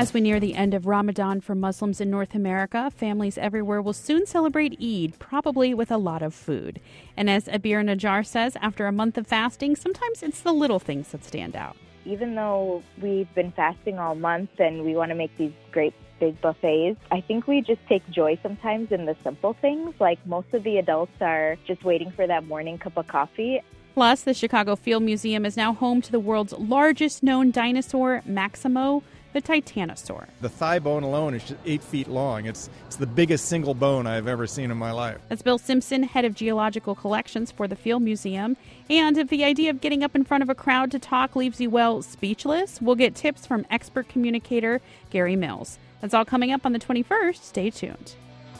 As we near the end of Ramadan for Muslims in North America, families everywhere will soon celebrate Eid, probably with a lot of food. And as Abir Najjar says, after a month of fasting, sometimes it's the little things that stand out. Even though we've been fasting all month and we want to make these great big buffets, I think we just take joy sometimes in the simple things. Like most of the adults are just waiting for that morning cup of coffee. Plus, the Chicago Field Museum is now home to the world's largest known dinosaur, Maximo, the Titanosaur. The thigh bone alone is just 8 feet long. It's the biggest single bone I've ever seen in my life. That's Bill Simpson, head of geological collections for the Field Museum. And if the idea of getting up in front of a crowd to talk leaves you, well, speechless, we'll get tips from expert communicator Gary Mills. That's all coming up on the 21st. Stay tuned.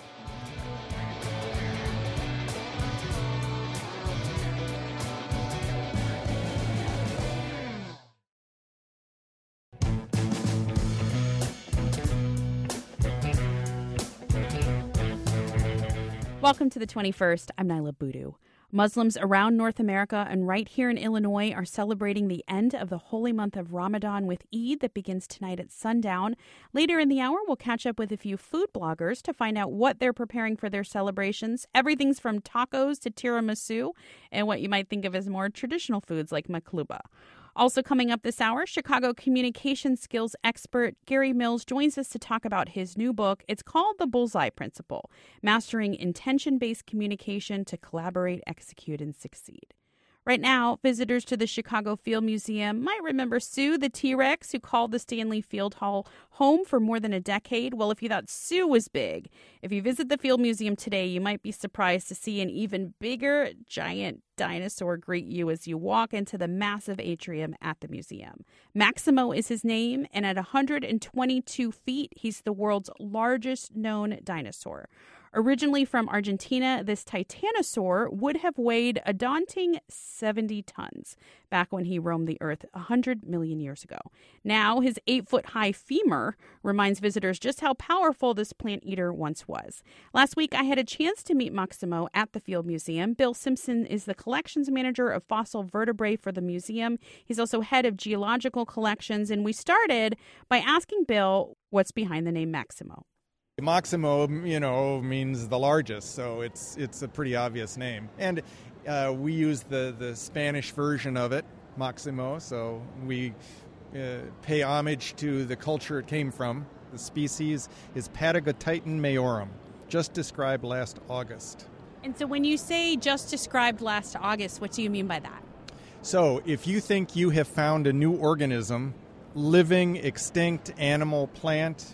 Welcome to the 21st. I'm Nyla Boodoo. Muslims around North America and right here in Illinois are celebrating the end of the holy month of Ramadan with Eid that begins tonight at sundown. Later in the hour, we'll catch up with a few food bloggers to find out what they're preparing for their celebrations. Everything's from tacos to tiramisu and what you might think of as more traditional foods like makluba. Also coming up this hour, Chicago communication skills expert Gary Mills joins us to talk about his new book. It's called The Bullseye Principle, Mastering Intention-Based Communication to Collaborate, Execute, and Succeed. Right now, visitors to the Chicago Field Museum might remember Sue, the T-Rex, who called the Stanley Field Hall home for more than a decade. Well, if you thought Sue was big, if you visit the Field Museum today, you might be surprised to see an even bigger, giant dinosaur greet you as you walk into the massive atrium at the museum. Maximo is his name, and at 122 feet, he's the world's largest known dinosaur. Originally from Argentina, this Titanosaur would have weighed a daunting 70 tons back when he roamed the earth 100 million years ago. Now, his 8-foot-high femur reminds visitors just how powerful this plant eater once was. Last week, I had a chance to meet Maximo at the Field Museum. Bill Simpson is the collections manager of fossil vertebrae for the museum. He's also head of geological collections, and we started by asking Bill what's behind the name Maximo. Maximo, means the largest, so it's a pretty obvious name. And we use the Spanish version of it, Maximo, so we pay homage to the culture it came from. The species is Patagotitan majorum, just described last August. And so when you say just described last August, what do you mean by that? So if you think you have found a new organism, living, extinct, animal, plant,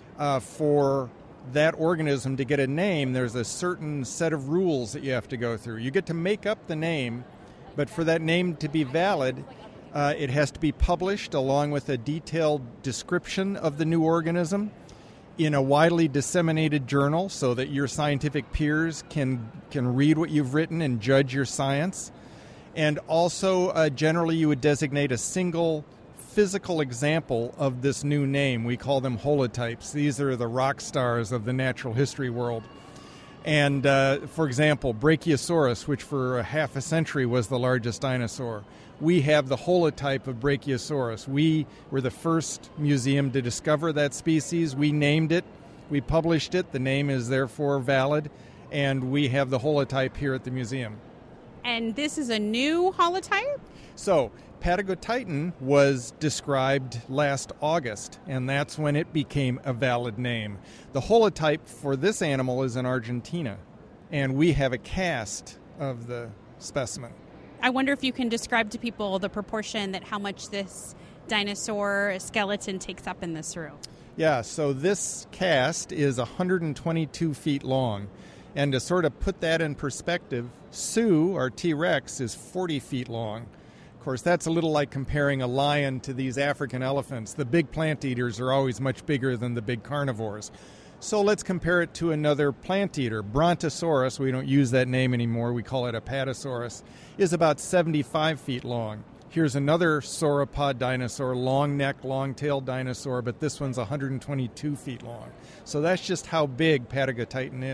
for that organism to get a name, there's a certain set of rules that you have to go through. You get to make up the name, but for that name to be valid, it has to be published along with a detailed description of the new organism in a widely disseminated journal so that your scientific peers can read what you've written and judge your science. And also, generally, you would designate a single physical example of this new name. We call them holotypes. These are the rock stars of the natural history world. And, for example, Brachiosaurus, which for half a century was the largest dinosaur, we have the holotype of Brachiosaurus. We were the first museum to discover that species. We named it. We published it. The name is therefore valid. And we have the holotype here at the museum. And this is a new holotype? So, Patagotitan was described last August, and that's when it became a valid name. The holotype for this animal is in Argentina, and we have a cast of the specimen. I wonder if you can describe to people the proportion that how much this dinosaur skeleton takes up in this room. Yeah, so this cast is 122 feet long. And to sort of put that in perspective, Sue, our T-Rex, is 40 feet long. Of course, that's a little like comparing a lion to these African elephants. The big plant eaters are always much bigger than the big carnivores. So let's compare it to another plant eater. Brontosaurus, we don't use that name anymore, we call it Apatosaurus, is about 75 feet long. Here's another sauropod dinosaur, long neck, long-tailed dinosaur, but this one's 122 feet long. So that's just how big Patagotitan is.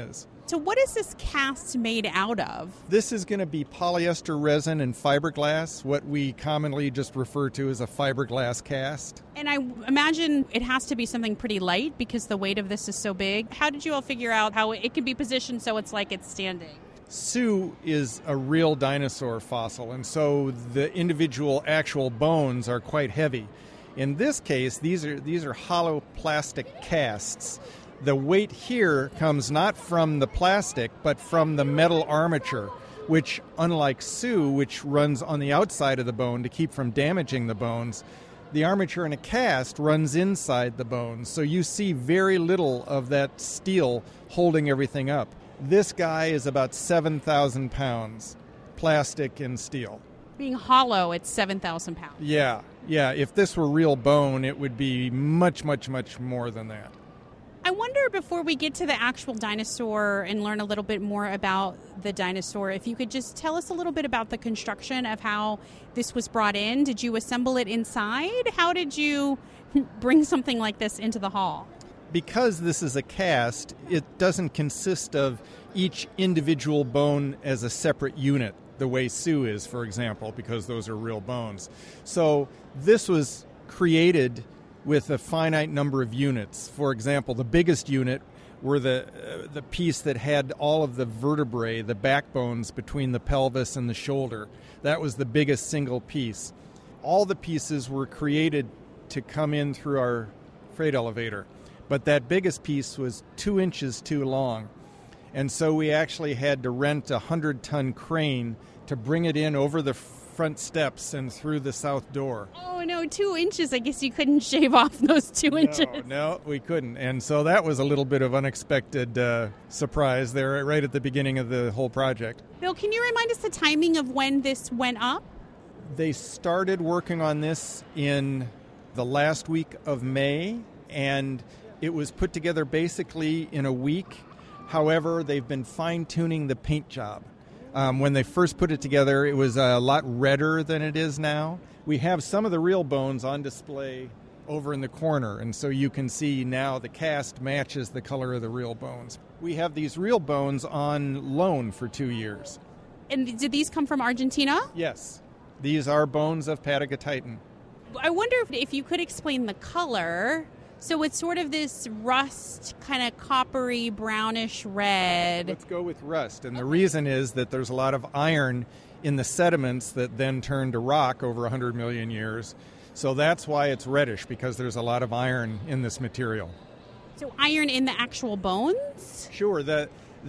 So what is this cast made out of? This is going to be polyester resin and fiberglass, what we commonly just refer to as a fiberglass cast. And I imagine it has to be something pretty light because the weight of this is so big. How did you all figure out how it can be positioned so it's like it's standing? Sue is a real dinosaur fossil, and so the individual actual bones are quite heavy. In this case, these are hollow plastic casts. The weight here comes not from the plastic, but from the metal armature, which, unlike Sue, which runs on the outside of the bone to keep from damaging the bones, the armature in a cast runs inside the bones. So you see very little of that steel holding everything up. This guy is about 7,000 pounds, plastic and steel. Being hollow, it's 7,000 pounds. Yeah. If this were real bone, it would be much, much, much more than that. I wonder, before we get to the actual dinosaur and learn a little bit more about the dinosaur, if you could just tell us a little bit about the construction of how this was brought in. Did you assemble it inside? How did you bring something like this into the hall? Because this is a cast, it doesn't consist of each individual bone as a separate unit, the way Sue is, for example, because those are real bones. So this was created with a finite number of units. For example, the biggest unit were the piece that had all of the vertebrae, the backbones between the pelvis and the shoulder. That was the biggest single piece. All the pieces were created to come in through our freight elevator, but that biggest piece was 2 inches too long. And so we actually had to rent a 100-ton crane to bring it in over the front steps and through the south door. Oh, no, 2 inches. I guess you couldn't shave off those 2 inches. No, we couldn't. And so that was a little bit of unexpected surprise there right at the beginning of the whole project. Bill, can you remind us the timing of when this went up? They started working on this in the last week of May, and it was put together basically in a week. However, they've been fine-tuning the paint job. When they first put it together, it was a lot redder than it is now. We have some of the real bones on display over in the corner, and so you can see now the cast matches the color of the real bones. We have these real bones on loan for 2 years. And did these come from Argentina? Yes. These are bones of Patagotitan. I wonder if you could explain the color. So it's sort of this rust, kind of coppery, brownish red. Let's go with rust. And the reason is that there's a lot of iron in the sediments that then turn to rock over 100 million years. So that's why it's reddish, because there's a lot of iron in this material. So iron in the actual bones? Sure. The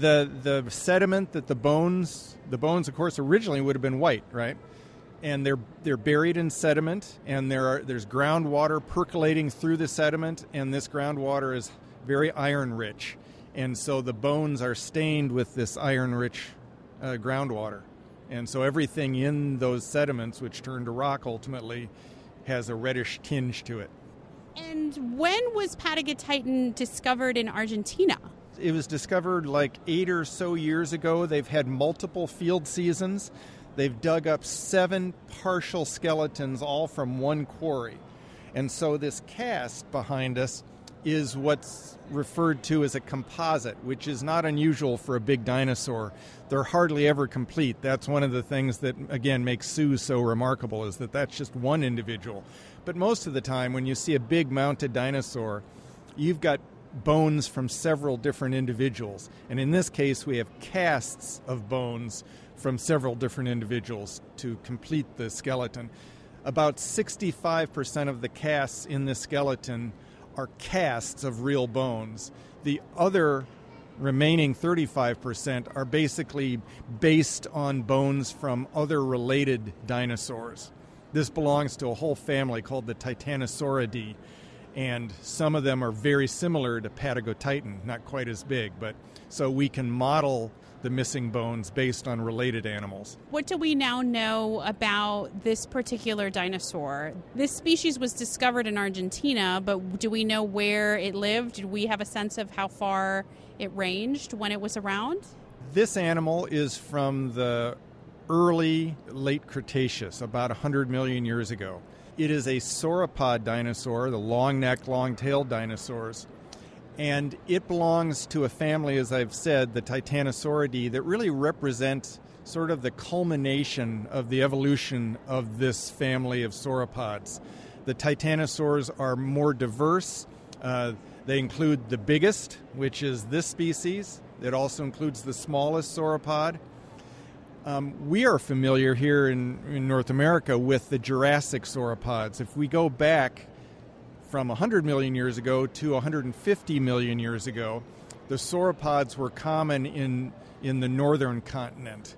sediment that the bones, of course, originally would have been white, right? And they're buried in sediment, and there's groundwater percolating through the sediment, and this groundwater is very iron-rich. And so the bones are stained with this iron-rich groundwater. And so everything in those sediments, which turn to rock ultimately, has a reddish tinge to it. And when was Patagotitan discovered in Argentina? It was discovered like 8 or so years ago. They've had multiple field seasons. They've dug up 7 partial skeletons, all from one quarry. And so this cast behind us is what's referred to as a composite, which is not unusual for a big dinosaur. They're hardly ever complete. That's one of the things that, again, makes Sue so remarkable, is that that's just one individual. But most of the time, when you see a big mounted dinosaur, you've got bones from several different individuals. And in this case, we have casts of bones from several different individuals to complete the skeleton. About 65% of the casts in the skeleton are casts of real bones. The other remaining 35% are basically based on bones from other related dinosaurs. This belongs to a whole family called the Titanosauridae, and some of them are very similar to Patagotitan, not quite as big, but so we can model the missing bones based on related animals. What do we now know about this particular dinosaur? This species was discovered in Argentina, but do we know where it lived? Do we have a sense of how far it ranged when it was around? This animal is from the early late Cretaceous, about 100 million years ago. It is a sauropod dinosaur, the long-necked, long-tailed dinosaurs. And it belongs to a family, as I've said, the Titanosauridae, that really represent sort of the culmination of the evolution of this family of sauropods. The titanosaurs are more diverse. They include the biggest, which is this species. It also includes the smallest sauropod. We are familiar here in North America with the Jurassic sauropods. If we go back from 100 million years ago to 150 million years ago, the sauropods were common in the northern continent.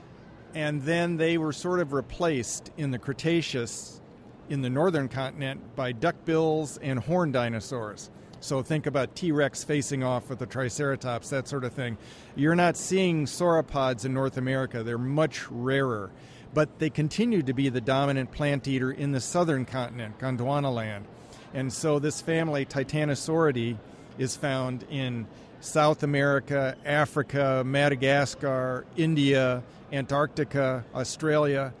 And then they were sort of replaced in the Cretaceous in the northern continent by duckbills and horned dinosaurs. So think about T-Rex facing off with the Triceratops, that sort of thing. You're not seeing sauropods in North America. They're much rarer. But they continue to be the dominant plant eater in the southern continent, Gondwanaland. And so this family, Titanosauridae, is found in South America, Africa, Madagascar, India, Antarctica, Australia.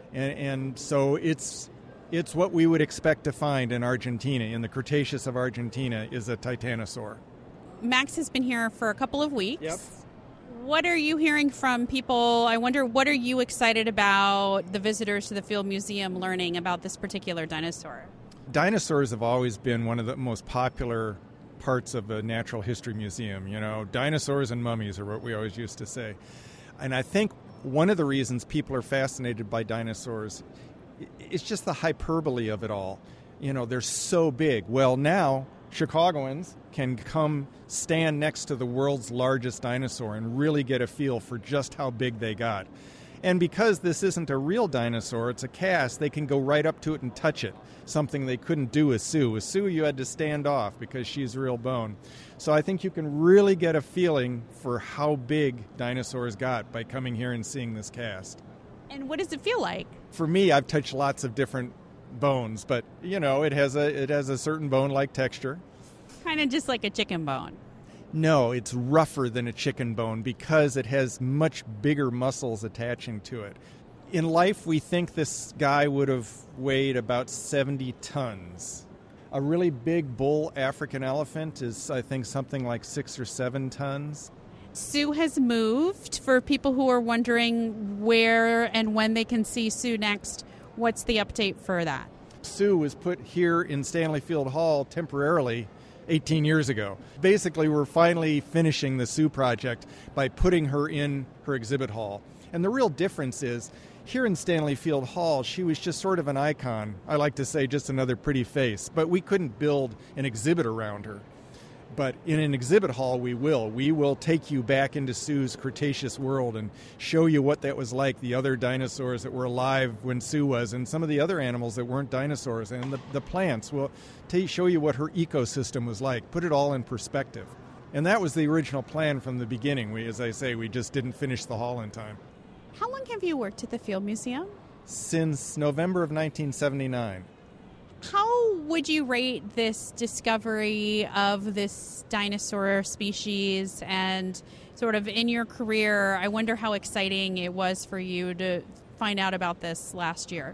And so it's what we would expect to find in Argentina, in the Cretaceous of Argentina, is a titanosaur. Max has been here for a couple of weeks. Yep. What are you hearing from people? I wonder, what are you excited about the visitors to the Field Museum learning about this particular dinosaur? Dinosaurs have always been one of the most popular parts of a natural history museum. You know, dinosaurs and mummies are what we always used to say. And I think one of the reasons people are fascinated by dinosaurs, it's just the hyperbole of it all. You know, they're so big. Well, now Chicagoans can come stand next to the world's largest dinosaur and really get a feel for just how big they got. And because this isn't a real dinosaur, it's a cast, they can go right up to it and touch it, something they couldn't do with Sue. With Sue, you had to stand off because she's real bone. So I think you can really get a feeling for how big dinosaurs got by coming here and seeing this cast. And what does it feel like? For me, I've touched lots of different bones, but, you know, it has a certain bone-like texture. Kind of just like a chicken bone. No, it's rougher than a chicken bone because it has much bigger muscles attaching to it. In life, we think this guy would have weighed about 70 tons. A really big bull African elephant is, I think, something like 6 or 7 tons. Sue has moved. For people who are wondering where and when they can see Sue next, what's the update for that? Sue was put here in Stanley Field Hall temporarily 18 years ago. Basically, we're finally finishing the Sue project by putting her in her exhibit hall. And the real difference is, here in Stanley Field Hall, she was just sort of an icon. I like to say just another pretty face. But we couldn't build an exhibit around her. But in an exhibit hall, we will. We will take you back into Sue's Cretaceous world and show you what that was like, the other dinosaurs that were alive when Sue was, and some of the other animals that weren't dinosaurs, and the plants. We'll show you what her ecosystem was like, put it all in perspective. And that was the original plan from the beginning. As I say, we just didn't finish the hall in time. How long have you worked at the Field Museum? Since November of 1979. How would you rate this discovery of this dinosaur species, and sort of in your career, I wonder how exciting it was for you to find out about this last year?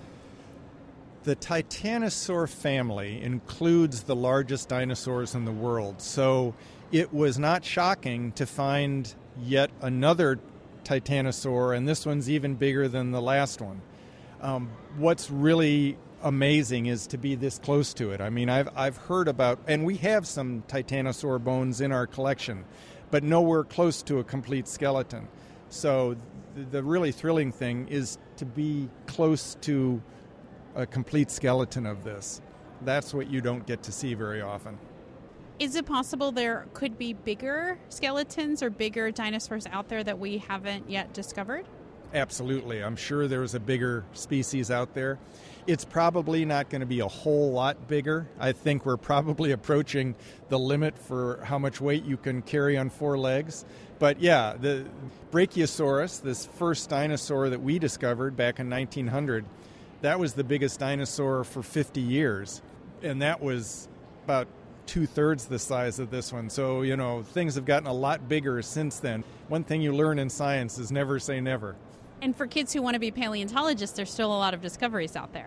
The Titanosaur family includes the largest dinosaurs in the world, so it was not shocking to find yet another Titanosaur, and this one's even bigger than the last one. What's really amazing is to be this close to it. I mean, I've heard about, and we have some Titanosaur bones in our collection, but nowhere close to a complete skeleton. So the really thrilling thing is to be close to a complete skeleton of this. That's what you don't get to see very often. Is it possible there could be bigger skeletons or bigger dinosaurs out there that we haven't yet discovered? Absolutely. I'm sure there's a bigger species out there. It's probably not going to be a whole lot bigger. I think we're probably approaching the limit for how much weight you can carry on 4 legs. But yeah, the Brachiosaurus, this first dinosaur that we discovered back in 1900, that was the biggest dinosaur for 50 years. And that was about 2/3 the size of this one. So, you know, things have gotten a lot bigger since then. One thing you learn in science is never say never. And for kids who want to be paleontologists, there's still a lot of discoveries out there.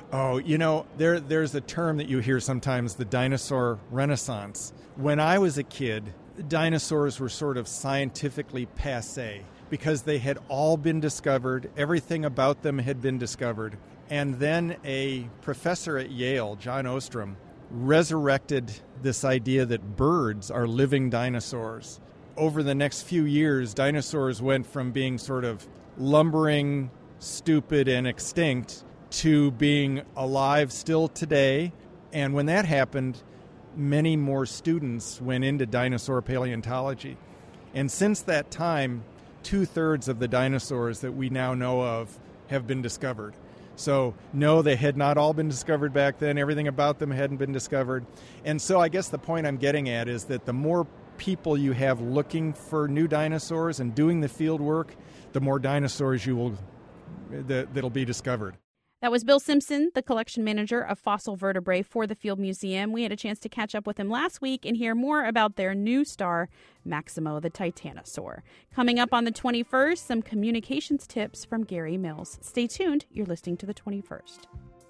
Oh, there's a term that you hear sometimes, the dinosaur renaissance. When I was a kid, dinosaurs were sort of scientifically passé because they had all been discovered. Everything about them had been discovered. And then a professor at Yale, John Ostrom, resurrected this idea that birds are living dinosaurs. Over the next few years, dinosaurs went from being sort of lumbering, stupid, and extinct to being alive still today. And when that happened, many more students went into dinosaur paleontology. And since that time, 2/3 of the dinosaurs that we now know of have been discovered. So, no, they had not all been discovered back then. Everything about them hadn't been discovered. And so I guess the point I'm getting at is that the more people you have looking for new dinosaurs and doing the field work, the more dinosaurs that'll be discovered. That was Bill Simpson, the collection manager of fossil vertebrae for the Field Museum. We had a chance to catch up with him last week and hear more about their new star, Maximo the Titanosaur. Coming up on the 21st, some communications tips from Gary Mills. Stay tuned. You're listening to the 21st.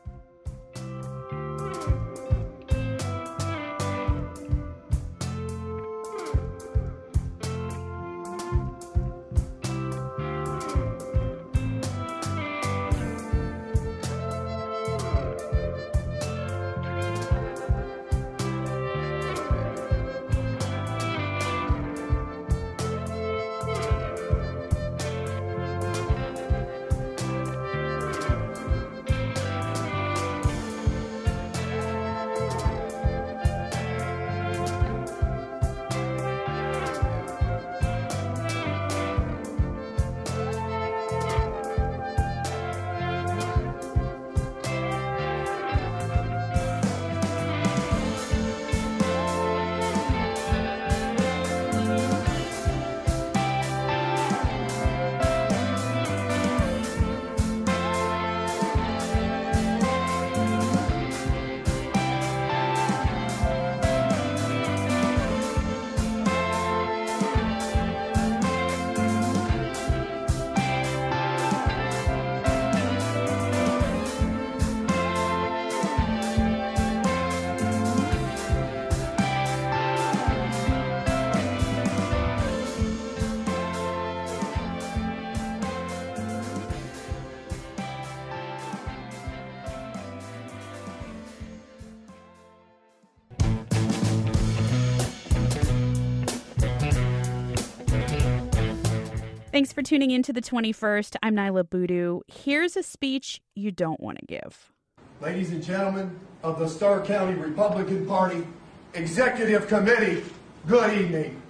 Thanks for tuning in to the 21st. I'm Nyla Boodoo. Here's a speech you don't want to give. Ladies and gentlemen of the Starr County Republican Party Executive Committee, good evening.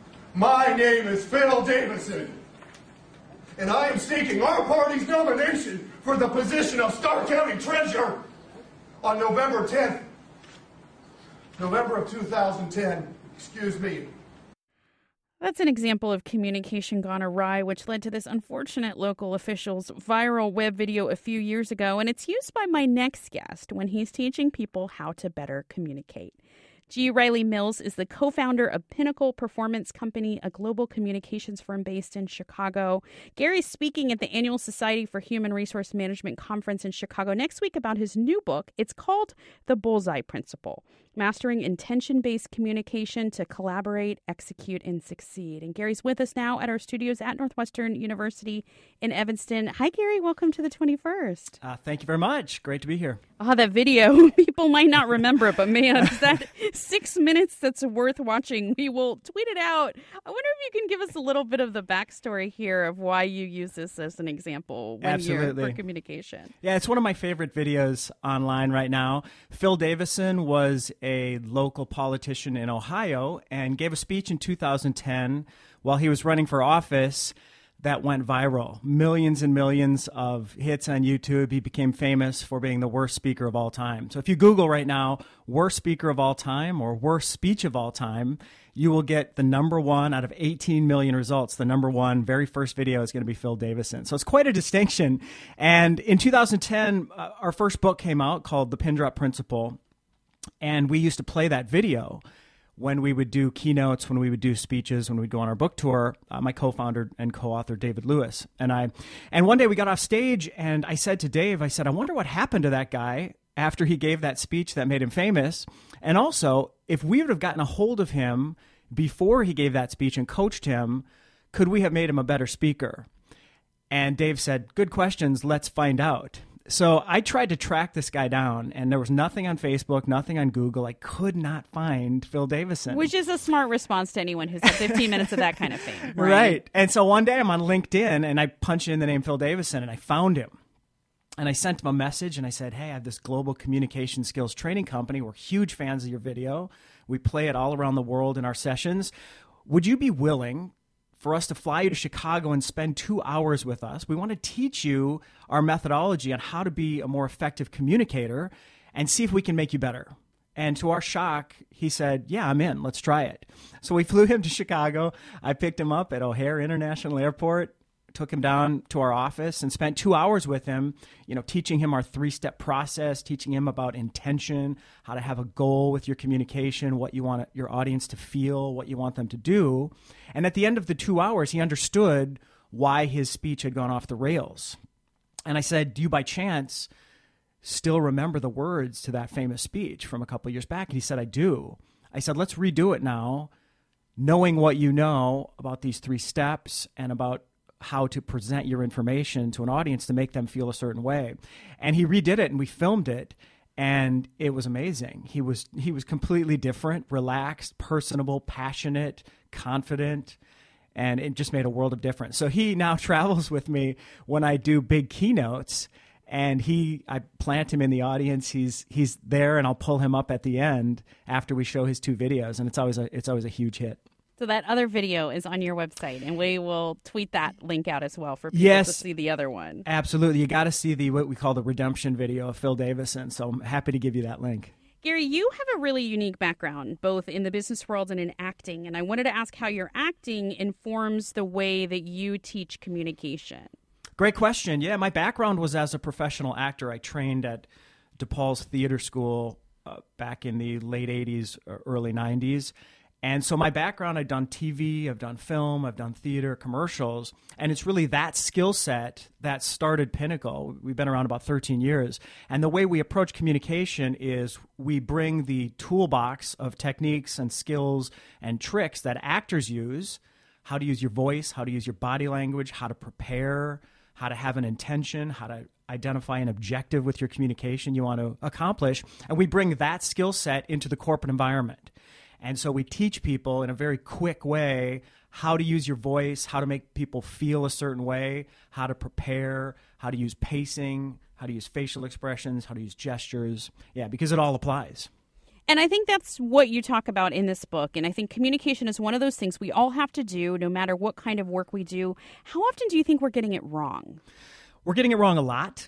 My name is Phil Davison, and I am seeking our party's nomination for the position of Starr County Treasurer on November 10th. November of 2010, excuse me. That's an example of communication gone awry, which led to this unfortunate local official's viral web video a few years ago, and it's used by my next guest when he's teaching people how to better communicate. G. Riley Mills is the co-founder of Pinnacle Performance Company, a global communications firm based in Chicago. Gary's speaking at the annual Society for Human Resource Management conference in Chicago next week about his new book. It's called The Bullseye Principle, Mastering Intention-Based Communication to Collaborate, Execute, and Succeed. And Gary's with us now at our studios at Northwestern University in Evanston. Hi, Gary. Welcome to the 21st. Thank you very much. Great to be here. That video, people might not remember it, but man, is that 6 minutes that's worth watching. We will tweet it out. I wonder if you can give us a little bit of the backstory here of why you use this as an example when you're for communication. Yeah, it's one of my favorite videos online right now. Phil Davison was a local politician in Ohio and gave a speech in 2010 while he was running for office that went viral. Millions and millions of hits on YouTube. He became famous for being the worst speaker of all time. So if you Google right now, worst speaker of all time or worst speech of all time, you will get the number one out of 18 million results. The number one, very first video is going to be Phil Davison. So it's quite a distinction. And in 2010, our first book came out called The Pin Drop Principle. And we used to play that video when we would do keynotes, when we would do speeches, when we'd go on our book tour, my co-founder and co-author, David Lewis, and one day we got off stage and I said to Dave, I said, I wonder what happened to that guy after he gave that speech that made him famous. And also, if we would have gotten a hold of him before he gave that speech and coached him, could we have made him a better speaker? And Dave said, good questions, let's find out. So I tried to track this guy down, and there was nothing on Facebook, nothing on Google. I could not find Phil Davison. Which is a smart response to anyone who's had 15 minutes of that kind of fame. Right. And so one day I'm on LinkedIn, and I punched in the name Phil Davison, and I found him. And I sent him a message, and I said, hey, I have this global communication skills training company. We're huge fans of your video. We play it all around the world in our sessions. Would you be willing for us to fly you to Chicago and spend 2 hours with us? We want to teach you our methodology on how to be a more effective communicator and see if we can make you better. And to our shock, he said, yeah, I'm in. Let's try it. So we flew him to Chicago. I picked him up at O'Hare International Airport, took him down to our office and spent 2 hours with him, teaching him our 3-step process, teaching him about intention, how to have a goal with your communication, what you want your audience to feel, what you want them to do. And at the end of the 2 hours, he understood why his speech had gone off the rails. And I said, do you by chance still remember the words to that famous speech from a couple of years back? And he said, I do. I said, let's redo it now, knowing what you know about these 3 steps and about how to present your information to an audience to make them feel a certain way. And he redid it, and we filmed it, and it was amazing. He was completely different, relaxed, personable, passionate, confident, and it just made a world of difference. So he now travels with me when I do big keynotes, and I plant him in the audience. He's there, and I'll pull him up at the end after we show his 2 videos, and it's always a huge hit. So that other video is on your website, and we will tweet that link out as well for people to see the other one. Absolutely. You got to see what we call the redemption video of Phil Davison. So I'm happy to give you that link. Gary, you have a really unique background, both in the business world and in acting. And I wanted to ask how your acting informs the way that you teach communication. Great question. Yeah, my background was as a professional actor. I trained at DePaul's Theater School back in the late 80s, early 90s. And so my background, I've done TV, I've done film, I've done theater, commercials, and it's really that skill set that started Pinnacle. We've been around about 13 years. And the way we approach communication is we bring the toolbox of techniques and skills and tricks that actors use, how to use your voice, how to use your body language, how to prepare, how to have an intention, how to identify an objective with your communication you want to accomplish, and we bring that skill set into the corporate environment. And so we teach people in a very quick way how to use your voice, how to make people feel a certain way, how to prepare, how to use pacing, how to use facial expressions, how to use gestures. Yeah, because it all applies. And I think that's what you talk about in this book. And I think communication is one of those things we all have to do, no matter what kind of work we do. How often do you think we're getting it wrong? We're getting it wrong a lot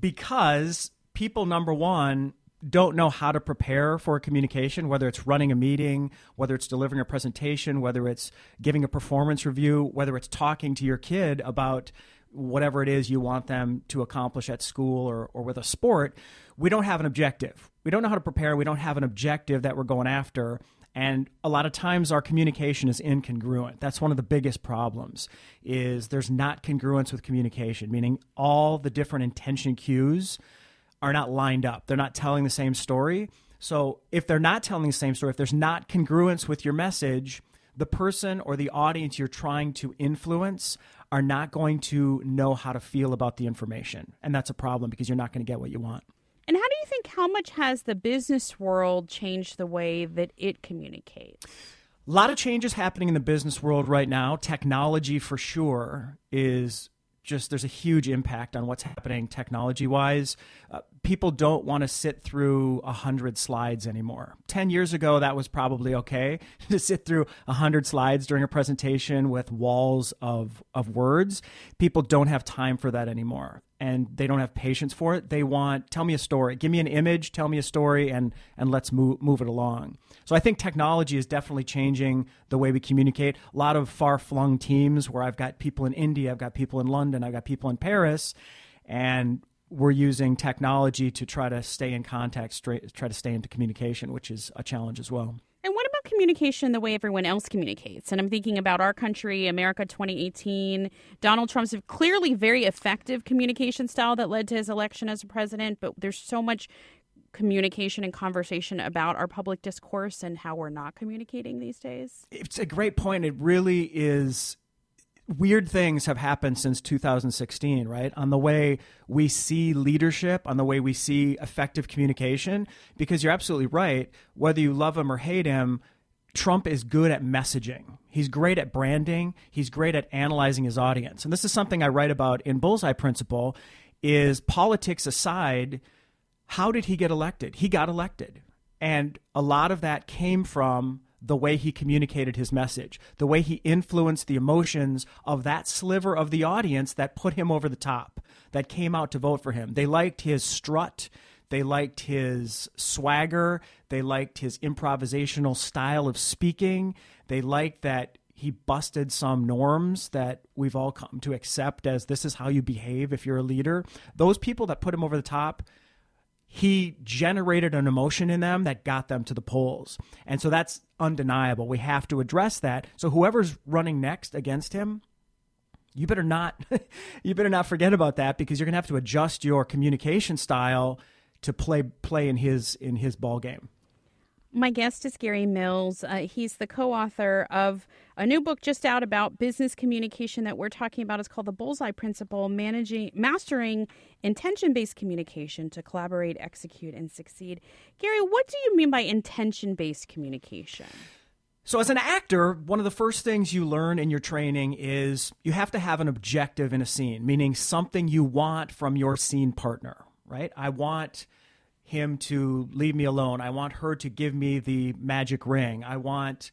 because people, number one, don't know how to prepare for a communication, whether it's running a meeting, whether it's delivering a presentation, whether it's giving a performance review, whether it's talking to your kid about whatever it is you want them to accomplish at school or with a sport. We don't have an objective. We don't know how to prepare. We don't have an objective that we're going after. And a lot of times our communication is incongruent. That's one of the biggest problems, is there's not congruence with communication, meaning all the different intention cues are not lined up. They're not telling the same story. So if they're not telling the same story, if there's not congruence with your message, the person or the audience you're trying to influence are not going to know how to feel about the information. And that's a problem because you're not going to get what you want. And how do you think, how much has the business world changed the way that it communicates? A lot of changes happening in the business world right now. Technology, for sure, is just, there's a huge impact on what's happening technology-wise. People don't want to sit through 100 slides anymore. 10 years ago, that was probably okay to sit through 100 slides during a presentation with walls of words. People don't have time for that anymore, and they don't have patience for it. They want, tell me a story. Give me an image, tell me a story, and let's move it along. So I think technology is definitely changing the way we communicate. A lot of far-flung teams where I've got people in India, I've got people in London, I've got people in Paris, and we're using technology to try to stay in contact, try to stay into communication, which is a challenge as well. And what about communication the way everyone else communicates. And I'm thinking about our country, America 2018. Donald Trump's clearly very effective communication style that led to his election as a president, but there's so much communication and conversation about our public discourse and how we're not communicating these days. It's a great point. It really is. Weird things have happened since 2016, right? On the way we see leadership, on the way we see effective communication, because you're absolutely right. Whether you love him or hate him, Trump is good at messaging. He's great at branding. He's great at analyzing his audience. And this is something I write about in Bullseye Principle, is politics aside, how did he get elected? He got elected. And a lot of that came from the way he communicated his message, the way he influenced the emotions of that sliver of the audience that put him over the top, that came out to vote for him. They liked his strut. They liked his swagger. They liked his improvisational style of speaking. They liked that he busted some norms that we've all come to accept as this is how you behave if you're a leader. Those people that put him over the top, he generated an emotion in them that got them to the polls. And so that's undeniable. We have to address that. So whoever's running next against him, you better not forget about that, because you're going to have to adjust your communication style to play in his ball game. My guest is Gary Mills. He's the co-author of a new book just out about business communication that we're talking about. It's called The Bullseye Principle, Mastering Intention-Based Communication to Collaborate, Execute, and Succeed. Gary, what do you mean by intention-based communication? So as an actor, one of the first things you learn in your training is you have to have an objective in a scene, meaning something you want from your scene partner, right? I want him to leave me alone. I want her to give me the magic ring. I want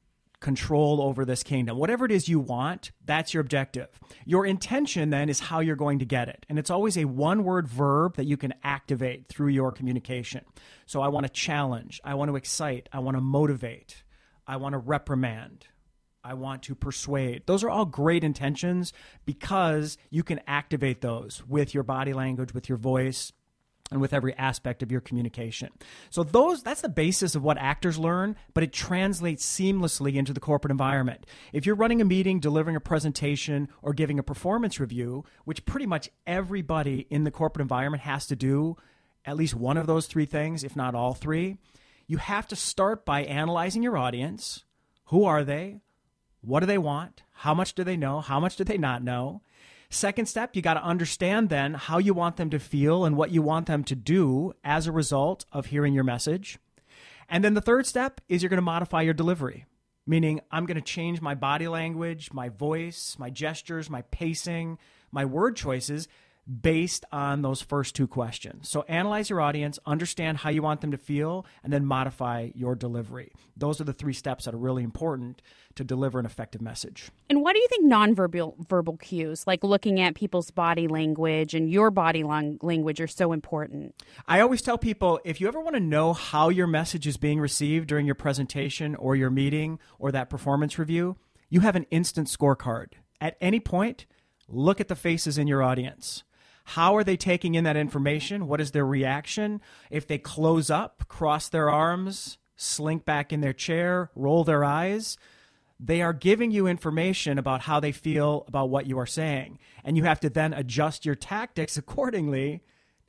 control over this kingdom. Whatever it is you want, that's your objective. Your intention then is how you're going to get it. And it's always a one-word verb that you can activate through your communication. So I want to challenge. I want to excite. I want to motivate. I want to reprimand. I want to persuade. Those are all great intentions because you can activate those with your body language, with your voice, and with every aspect of your communication. So that's the basis of what actors learn, but it translates seamlessly into the corporate environment. If you're running a meeting, delivering a presentation, or giving a performance review, which pretty much everybody in the corporate environment has to do at least one of those three things, if not all three, you have to start by analyzing your audience. Who are they? What do they want? How much do they know? How much do they not know? Second step, you got to understand then how you want them to feel and what you want them to do as a result of hearing your message. And then the third step is you're going to modify your delivery, meaning I'm going to change my body language, my voice, my gestures, my pacing, my word choices based on those first two questions. So analyze your audience, understand how you want them to feel, and then modify your delivery. Those are the three steps that are really important to deliver an effective message. And what do you think verbal cues, like looking at people's body language and your body language, are so important? I always tell people, if you ever want to know how your message is being received during your presentation or your meeting or that performance review, you have an instant scorecard. At any point, look at the faces in your audience. How are they taking in that information? What is their reaction? If they close up, cross their arms, slink back in their chair, roll their eyes, they are giving you information about how they feel about what you are saying. And you have to then adjust your tactics accordingly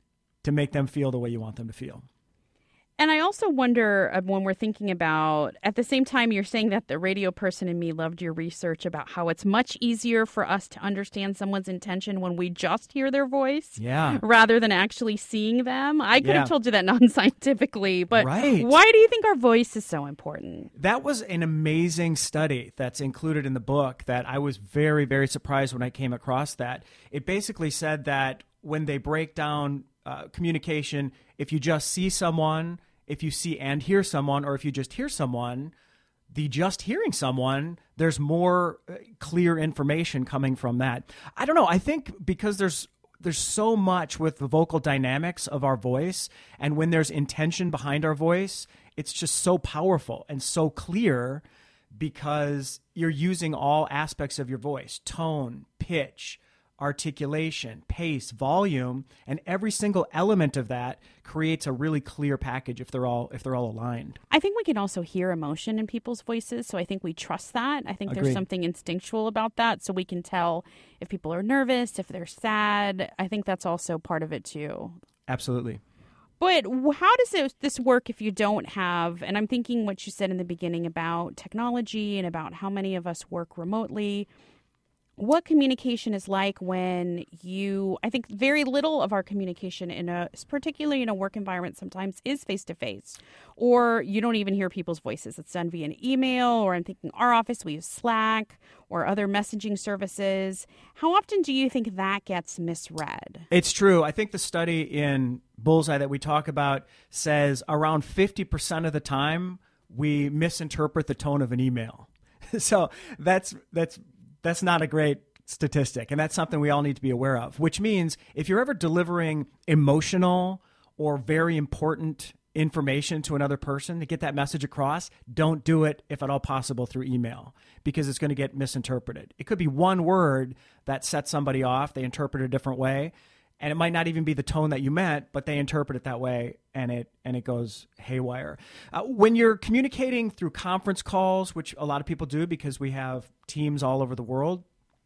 to make them feel the way you want them to feel. And I also wonder, when we're thinking about, at the same time, you're saying that the radio person in me loved your research about how it's much easier for us to understand someone's intention when we just hear their voice rather than actually seeing them. I could have told you that non-scientifically, but why do you think our voice is so important? That was an amazing study that's included in the book that I was very, very surprised when I came across that. It basically said that when they break down communication, if you just see someone, if you see and hear someone, or if you just hear someone, the just hearing someone, there's more clear information coming from that. I don't know. I think because there's so much with the vocal dynamics of our voice, and when there's intention behind our voice, it's just so powerful and so clear because you're using all aspects of your voice, tone, pitch, articulation, pace, volume, and every single element of that creates a really clear package if they're all aligned. I think we can also hear emotion in people's voices, so I think we trust that. I think Agreed. There's something instinctual about that, so we can tell if people are nervous, if they're sad. I think that's also part of it too. Absolutely. But how does this work if you don't have, and I'm thinking what you said in the beginning about technology and about how many of us work remotely, what communication is like when I think very little of our communication particularly in a work environment sometimes is face-to-face, or you don't even hear people's voices. It's done via an email, or I'm thinking our office, we use Slack or other messaging services. How often do you think that gets misread? It's true. I think the study in Bullseye that we talk about says around 50% of the time we misinterpret the tone of an email. So that's not a great statistic, and that's something we all need to be aware of, which means if you're ever delivering emotional or very important information to another person to get that message across, don't do it, if at all possible, through email, because it's going to get misinterpreted. It could be one word that sets somebody off, they interpret it a different way, and it might not even be the tone that you meant, but they interpret it that way, and it goes haywire. When you're communicating through conference calls, which a lot of people do because we have teams all over the world,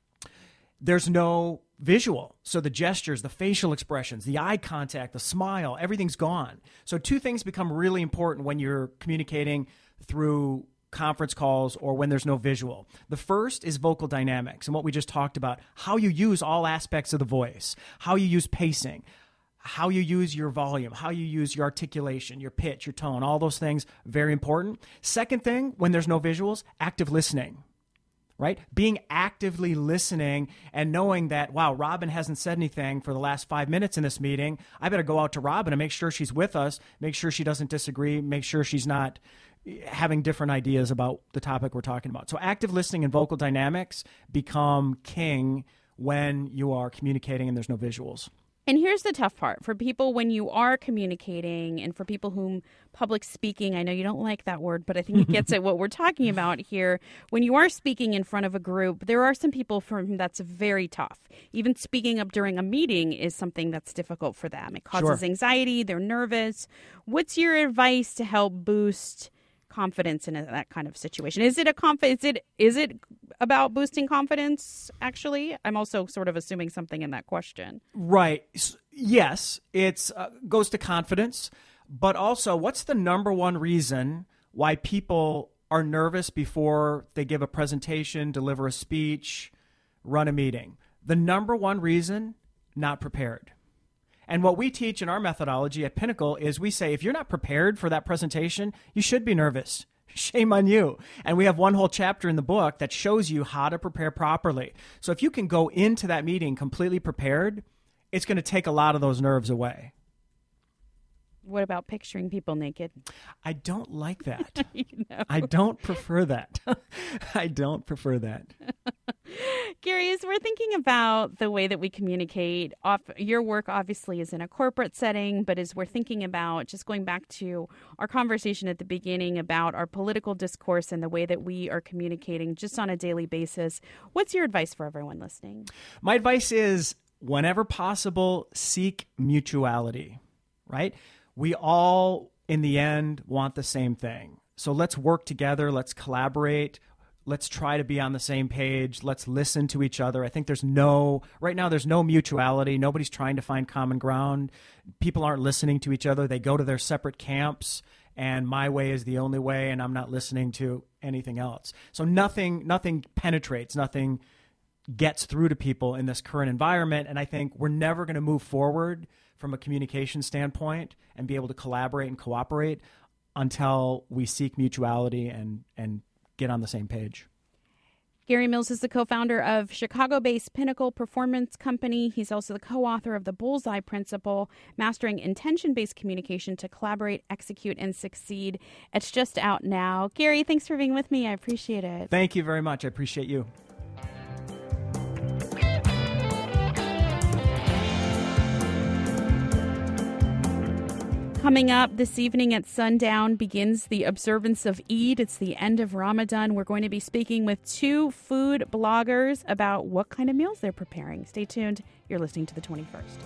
there's no visual. So the gestures, the facial expressions, the eye contact, the smile, everything's gone. So two things become really important when you're communicating through conference calls or when there's no visual. The first is vocal dynamics, and what we just talked about, how you use all aspects of the voice, how you use pacing, how you use your volume, how you use your articulation, your pitch, your tone, all those things, very important. Second thing, when there's no visuals, active listening, right? Being actively listening and knowing that, wow, Robin hasn't said anything for the last 5 minutes in this meeting. I better go out to Robin and make sure she's with us, make sure she doesn't disagree, make sure she's not having different ideas about the topic we're talking about. So active listening and vocal dynamics become king when you are communicating and there's no visuals. And here's the tough part. For people when you are communicating, and for people whom public speaking, I know you don't like that word, but I think it gets at what we're talking about here. When you are speaking in front of a group, there are some people for whom that's very tough. Even speaking up during a meeting is something that's difficult for them. It causes anxiety. They're nervous. What's your advice to help boost confidence in that kind of situation? Is it is it about boosting confidence, actually? I'm also sort of assuming something in that question. Right. Yes, it goes to confidence, but also what's the number one reason why people are nervous before they give a presentation, deliver a speech, run a meeting? The number one reason, not prepared. And what we teach in our methodology at Pinnacle is we say, if you're not prepared for that presentation, you should be nervous. Shame on you. And we have one whole chapter in the book that shows you how to prepare properly. So if you can go into that meeting completely prepared, it's going to take a lot of those nerves away. What about picturing people naked? I don't like that. I don't prefer that. I don't prefer that. Gary, as we're thinking about the way that we communicate, your work obviously is in a corporate setting, but as we're thinking about just going back to our conversation at the beginning about our political discourse and the way that we are communicating just on a daily basis, what's your advice for everyone listening? My advice is, whenever possible, seek mutuality, right? We all, in the end, want the same thing. So let's work together. Let's collaborate. Let's try to be on the same page. Let's listen to each other. I think right now there's no mutuality. Nobody's trying to find common ground. People aren't listening to each other. They go to their separate camps, and my way is the only way, and I'm not listening to anything else. So nothing penetrates, nothing gets through to people in this current environment, and I think we're never going to move forward from a communication standpoint and be able to collaborate and cooperate until we seek mutuality and get on the same page. Gary Mills is the co-founder of Chicago-based Pinnacle Performance Company. He's also the co-author of the Bullseye Principle, Mastering Intention-Based Communication to Collaborate, Execute, and Succeed. It's just out now. Gary, thanks for being with me. I appreciate it. Thank you very much. I appreciate you. Coming up this evening at sundown begins the observance of Eid. It's the end of Ramadan. We're going to be speaking with two food bloggers about what kind of meals they're preparing. Stay tuned. You're listening to The 21st.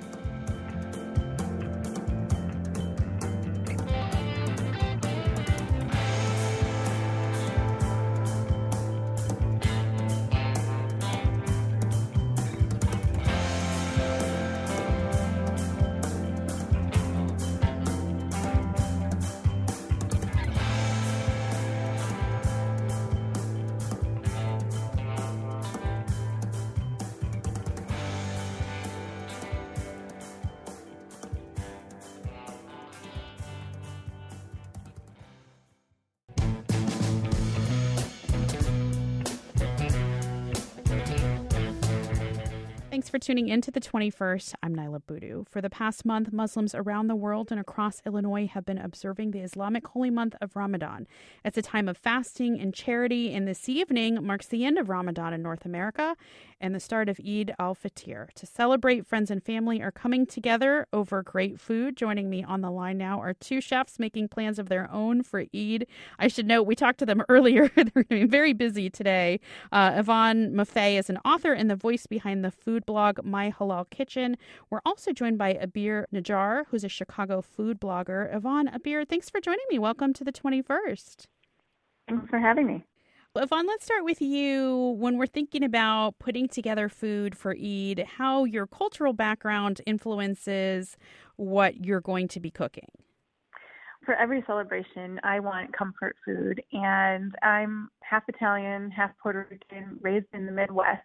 Thanks for tuning in to The 21st. I'm Naila Boodoo. For the past month, Muslims around the world and across Illinois have been observing the Islamic holy month of Ramadan. It's a time of fasting and charity, and this evening marks the end of Ramadan in North America and the start of Eid al-Fitr. To celebrate, friends and family are coming together over great food. Joining me on the line now are two chefs making plans of their own for Eid. I should note, we talked to them earlier. They're very busy today. Yvonne Maffei is an author and the voice behind the food blog My Halal Kitchen. We're also joined by Abir Najjar, who's a Chicago food blogger. Yvonne, Abir, thanks for joining me. Welcome to The 21st. Thanks for having me. Well, Yvonne, let's start with you. When we're thinking about putting together food for Eid, how your cultural background influences what you're going to be cooking. For every celebration, I want comfort food, and I'm half Italian, half Puerto Rican, raised in the Midwest.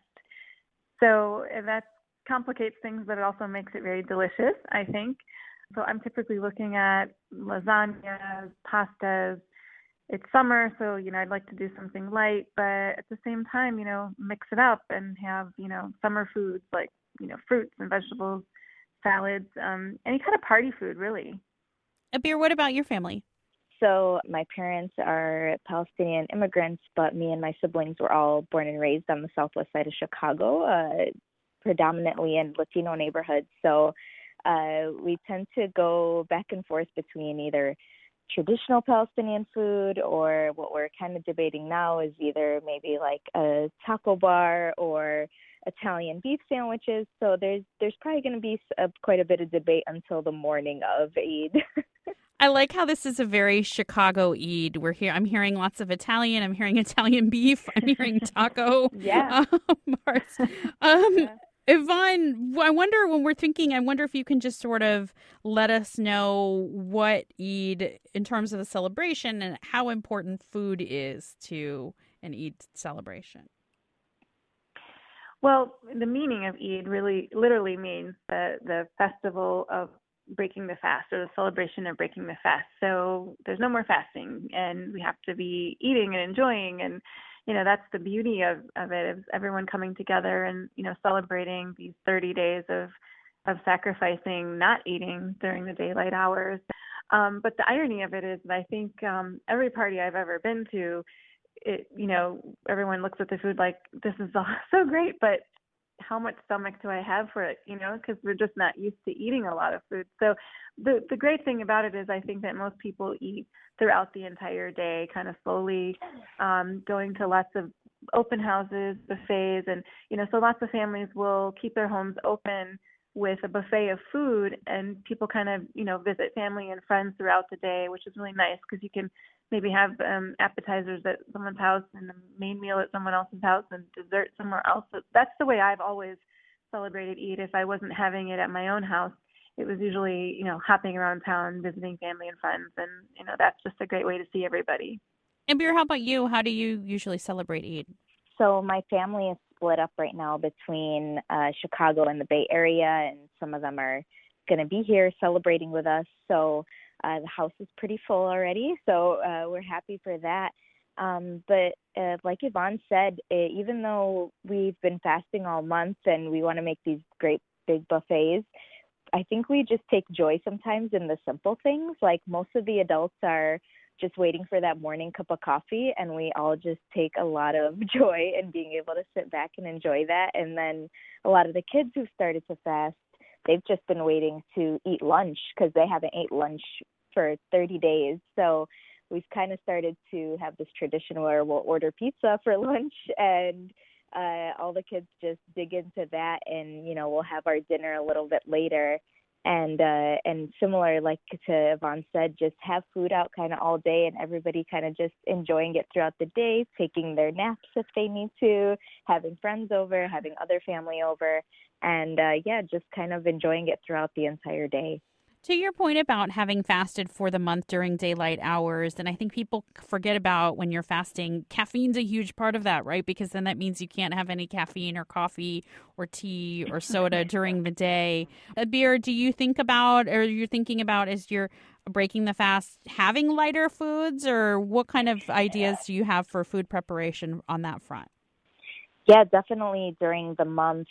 So that complicates things, but it also makes it very delicious, I think. So I'm typically looking at lasagnas, pastas. It's summer, so, I'd like to do something light, but at the same time, mix it up and have, summer foods like, fruits and vegetables, salads, any kind of party food, really. Abir, what about your family? So my parents are Palestinian immigrants, but me and my siblings were all born and raised on the southwest side of Chicago, predominantly in Latino neighborhoods. So we tend to go back and forth between either traditional Palestinian food or what we're kind of debating now is either maybe like a taco bar or Italian beef sandwiches. So there's probably going to be quite a bit of debate until the morning of Eid. I like how this is a very Chicago Eid. I'm hearing lots of Italian. I'm hearing Italian beef. I'm hearing taco. Yeah. Yeah. Yvonne, I wonder if you can just sort of let us know what Eid, in terms of the celebration, and how important food is to an Eid celebration. Well, the meaning of Eid really literally means the festival of breaking the fast, or the celebration of breaking the fast. So there's no more fasting, and we have to be eating and enjoying, and that's the beauty of it, is everyone coming together and celebrating these 30 days of sacrificing, not eating during the daylight hours. But the irony of it is that I think every party I've ever been to, everyone looks at the food like, this is all so great, but how much stomach do I have for it, because we're just not used to eating a lot of food. So the great thing about it is I think that most people eat throughout the entire day, kind of slowly, going to lots of open houses, buffets, and, so lots of families will keep their homes open with a buffet of food, and people kind of, visit family and friends throughout the day, which is really nice because you can maybe have appetizers at someone's house and the main meal at someone else's house and dessert somewhere else. So that's the way I've always celebrated Eid. If I wasn't having it at my own house, it was usually, hopping around town, visiting family and friends. And, that's just a great way to see everybody. Abir, how about you? How do you usually celebrate Eid? So my family is split up right now between Chicago and the Bay Area, and some of them are going to be here celebrating with us. So the house is pretty full already, so we're happy for that. But like Yvonne said, even though we've been fasting all month and we want to make these great big buffets, I think we just take joy sometimes in the simple things. Like most of the adults are just waiting for that morning cup of coffee, and we all just take a lot of joy in being able to sit back and enjoy that. And then a lot of the kids who started to fast they've just been waiting to eat lunch because they haven't ate lunch for 30 days. So we've kind of started to have this tradition where we'll order pizza for lunch, and all the kids just dig into that, and, you know, we'll have our dinner a little bit later. And similar, like to Yvonne said, just have food out kind of all day, and everybody kind of just enjoying it throughout the day, taking their naps if they need to, having friends over, having other family over, and just kind of enjoying it throughout the entire day. To your point about having fasted for the month during daylight hours, and I think people forget about when you're fasting, caffeine's a huge part of that, right? Because then that means you can't have any caffeine or coffee or tea or soda during the day. Abir, do you think about, or you're thinking about as you're breaking the fast, having lighter foods, or what kind of ideas do you have for food preparation on that front? Yeah, definitely during the month,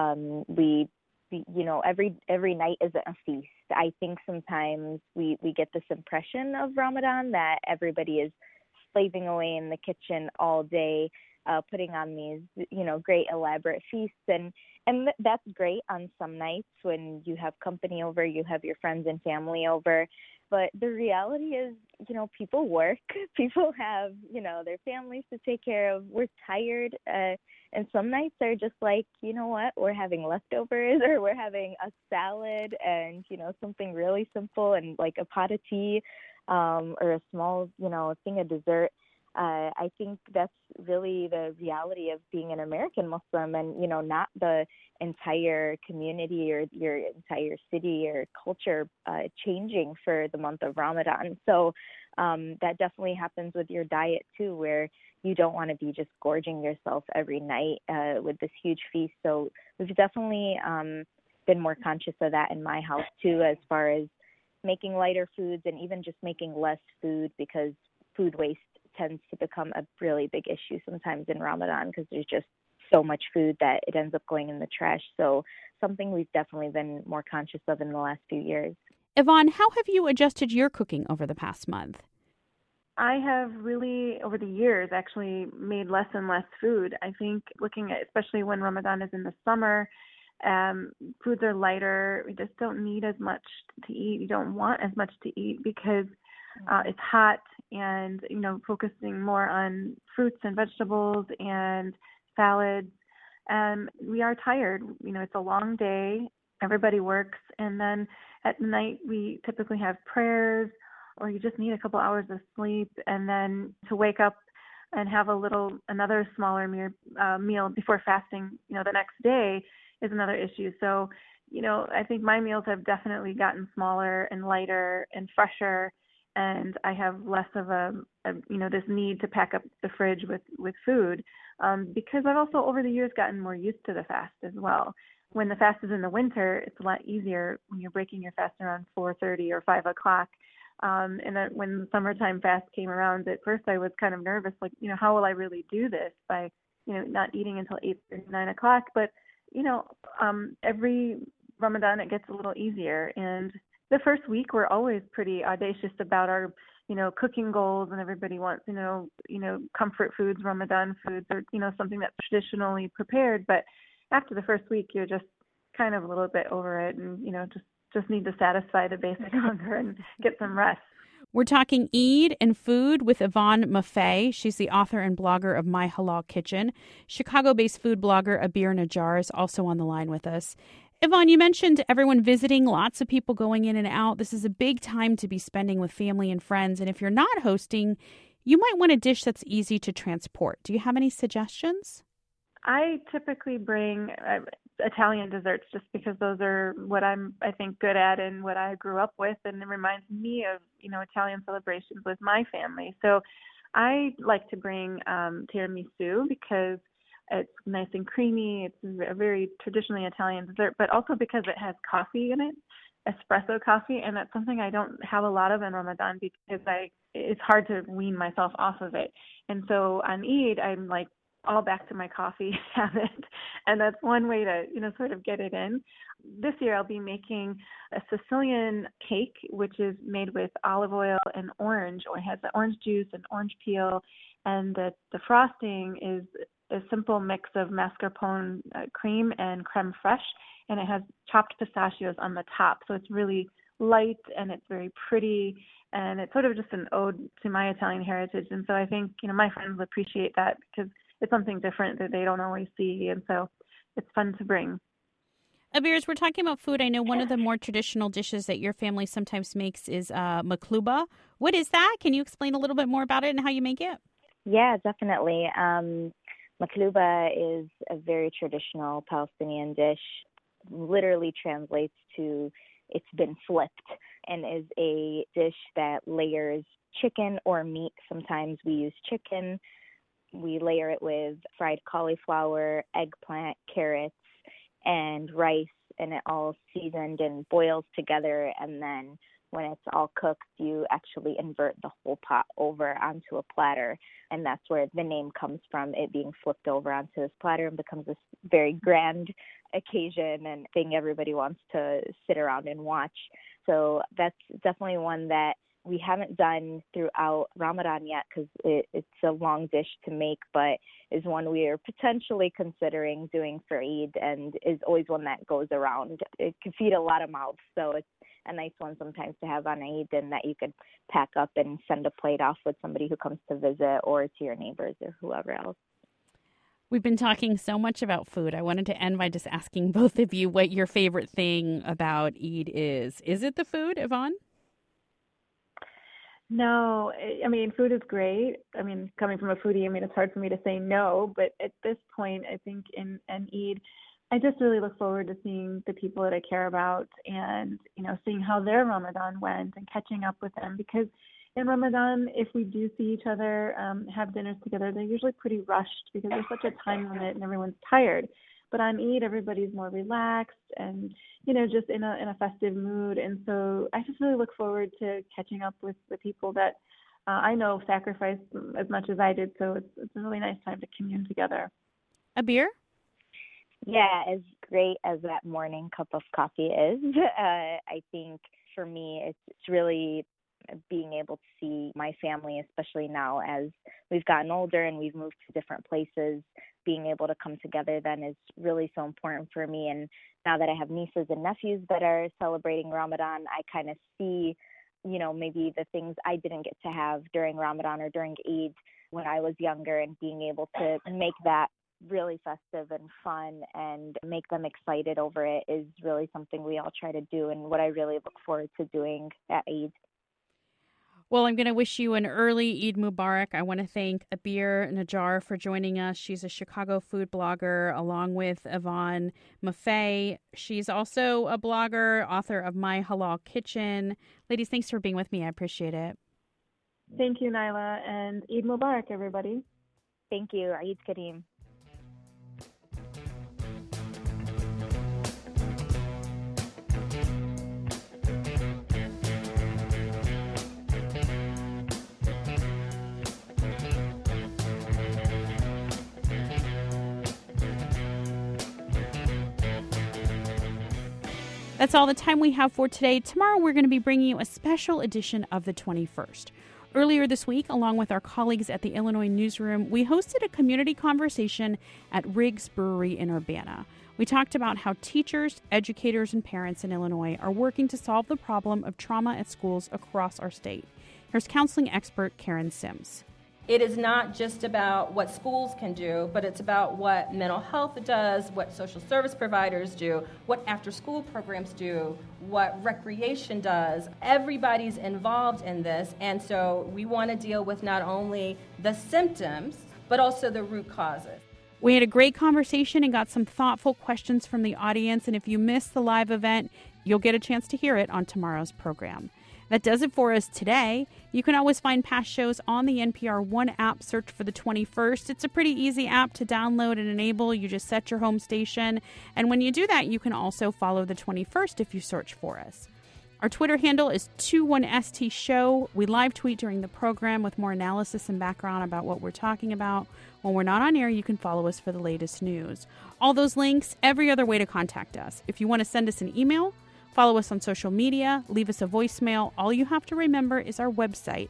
every night isn't a feast. I think sometimes we get this impression of Ramadan that everybody is slaving away in the kitchen all day, putting on these, great elaborate feasts. And that's great on some nights when you have company over, you have your friends and family over. But the reality is, people work, people have, their families to take care of. We're tired. And some nights are just like, you know what, we're having leftovers, or we're having a salad and, something really simple and like a pot of tea, or a small, thing of dessert. I think that's really the reality of being an American Muslim, and, not the entire community or your entire city or culture changing for the month of Ramadan. So that definitely happens with your diet too, where you don't want to be just gorging yourself every night with this huge feast. So we've definitely been more conscious of that in my house too, as far as making lighter foods and even just making less food, because food waste tends to become a really big issue sometimes in Ramadan, because there's just so much food that it ends up going in the trash. So something we've definitely been more conscious of in the last few years. Yvonne, how have you adjusted your cooking over the past month? I have really, over the years, actually made less and less food. I think looking at, especially when Ramadan is in the summer, foods are lighter. We just don't need as much to eat. You don't want as much to eat because it's hot, and, focusing more on fruits and vegetables and salads. And we are tired. It's a long day. Everybody works. And then at night, we typically have prayers, or you just need a couple hours of sleep. And then to wake up and have another smaller meal before fasting, the next day is another issue. So, I think my meals have definitely gotten smaller and lighter and fresher. And I have less of this need to pack up the fridge with food, because I've also over the years gotten more used to the fast as well. When the fast is in the winter, it's a lot easier when you're breaking your fast around 4:30 or 5 o'clock. And then when the summertime fast came around, at first I was kind of nervous, like, how will I really do this by, not eating until 8 or 9 o'clock? But, every Ramadan it gets a little easier. And the first week we're always pretty audacious about our, cooking goals, and everybody wants, comfort foods, Ramadan foods, or, something that's traditionally prepared. But after the first week, you're just kind of a little bit over it, and, just need to satisfy the basic hunger and get some rest. We're talking Eid and food with Yvonne Maffei. She's the author and blogger of My Halal Kitchen. Chicago-based food blogger Abir Najjar is also on the line with us. Yvonne, you mentioned everyone visiting, lots of people going in and out. This is a big time to be spending with family and friends. And if you're not hosting, you might want a dish that's easy to transport. Do you have any suggestions? I typically bring Italian desserts just because those are what I'm, I think, good at and what I grew up with, and it reminds me of, Italian celebrations with my family. So I like to bring tiramisu because it's nice and creamy. It's a very traditionally Italian dessert, but also because it has coffee in it, espresso coffee, and that's something I don't have a lot of in Ramadan because it's hard to wean myself off of it. And so on Eid, I'm like all back to my coffee habit, and that's one way to, sort of get it in. This year I'll be making a Sicilian cake, which is made with olive oil and orange, or it has the orange juice and orange peel, and the frosting is a simple mix of mascarpone cream and creme fraiche, and it has chopped pistachios on the top. So it's really light and it's very pretty, and it's sort of just an ode to my Italian heritage. And so I think, my friends appreciate that because it's something different that they don't always see. And so it's fun to bring. Abir, as we're talking about food, I know one of the more traditional dishes that your family sometimes makes is makluba. What is that? Can you explain a little bit more about it and how you make it? Yeah, definitely. Makluba is a very traditional Palestinian dish. Literally translates to "it's been flipped," and is a dish that layers chicken or meat. Sometimes we use chicken. We layer it with fried cauliflower, eggplant, carrots, and rice, and it all seasoned and boils together. And then when it's all cooked, you actually invert the whole pot over onto a platter. And that's where the name comes from, it being flipped over onto this platter and becomes this very grand occasion and thing everybody wants to sit around and watch. So that's definitely one that we haven't done throughout Ramadan yet because it's a long dish to make, but is one we are potentially considering doing for Eid, and is always one that goes around. It can feed a lot of mouths, so it's a nice one sometimes to have on Eid, and that you could pack up and send a plate off with somebody who comes to visit or to your neighbors or whoever else. We've been talking so much about food. I wanted to end by just asking both of you what your favorite thing about Eid is. Is it the food, Yvonne? No, I mean, food is great. I mean, coming from a foodie, it's hard for me to say no, but at this point, I think in Eid, I just really look forward to seeing the people that I care about and, seeing how their Ramadan went and catching up with them, because in Ramadan, if we do see each other, have dinners together, they're usually pretty rushed because there's such a time limit and everyone's tired. But on Eid, everybody's more relaxed and, just in a festive mood. And so I just really look forward to catching up with the people that I know sacrificed as much as I did. So it's a really nice time to commune together. Abir? Yeah, as great as that morning cup of coffee is, I think for me it's really being able to see my family, especially now as we've gotten older and we've moved to different places. Being able to come together then is really so important for me. And now that I have nieces and nephews that are celebrating Ramadan, I kind of see, maybe the things I didn't get to have during Ramadan or during Eid when I was younger, and being able to make that really festive and fun and make them excited over it is really something we all try to do, and what I really look forward to doing at Eid. Well, I'm going to wish you an early Eid Mubarak. I want to thank Abir Najjar for joining us. She's a Chicago food blogger, along with Yvonne Maffei. She's also a blogger, author of My Halal Kitchen. Ladies, thanks for being with me. I appreciate it. Thank you, Nyla, and Eid Mubarak, everybody. Thank you. Eid Kareem. That's all the time we have for today. Tomorrow, we're going to be bringing you a special edition of the 21st. Earlier this week, along with our colleagues at the Illinois Newsroom, we hosted a community conversation at Riggs Brewery in Urbana. We talked about how teachers, educators, and parents in Illinois are working to solve the problem of trauma at schools across our state. Here's counseling expert Karen Sims. It is not just about what schools can do, but it's about what mental health does, what social service providers do, what after-school programs do, what recreation does. Everybody's involved in this, and so we want to deal with not only the symptoms, but also the root causes. We had a great conversation and got some thoughtful questions from the audience, and if you missed the live event, you'll get a chance to hear it on tomorrow's program. That does it for us today. You can always find past shows on the NPR One app. Search for the 21st. It's a pretty easy app to download and enable. You just set your home station. And when you do that, you can also follow the 21st if you search for us. Our Twitter handle is 21ST Show. We live tweet during the program with more analysis and background about what we're talking about. When we're not on air, you can follow us for the latest news. All those links, every other way to contact us. If you want to send us an email, follow us on social media, leave us a voicemail. All you have to remember is our website,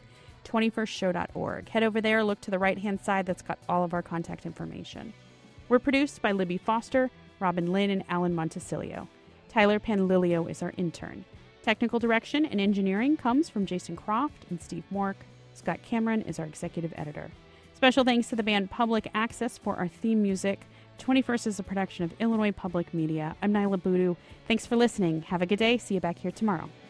21stshow.org. Head over there, look to the right-hand side. That's got all of our contact information. We're produced by Libby Foster, Robin Lynn, and Alan Montecillo. Tyler Panlilio is our intern. Technical direction and engineering comes from Jason Croft and Steve Mork. Scott Cameron is our executive editor. Special thanks to the band Public Access for our theme music. 21st is a production of Illinois Public Media. I'm Nyla Boodoo. Thanks for listening. Have a good day. See you back here tomorrow.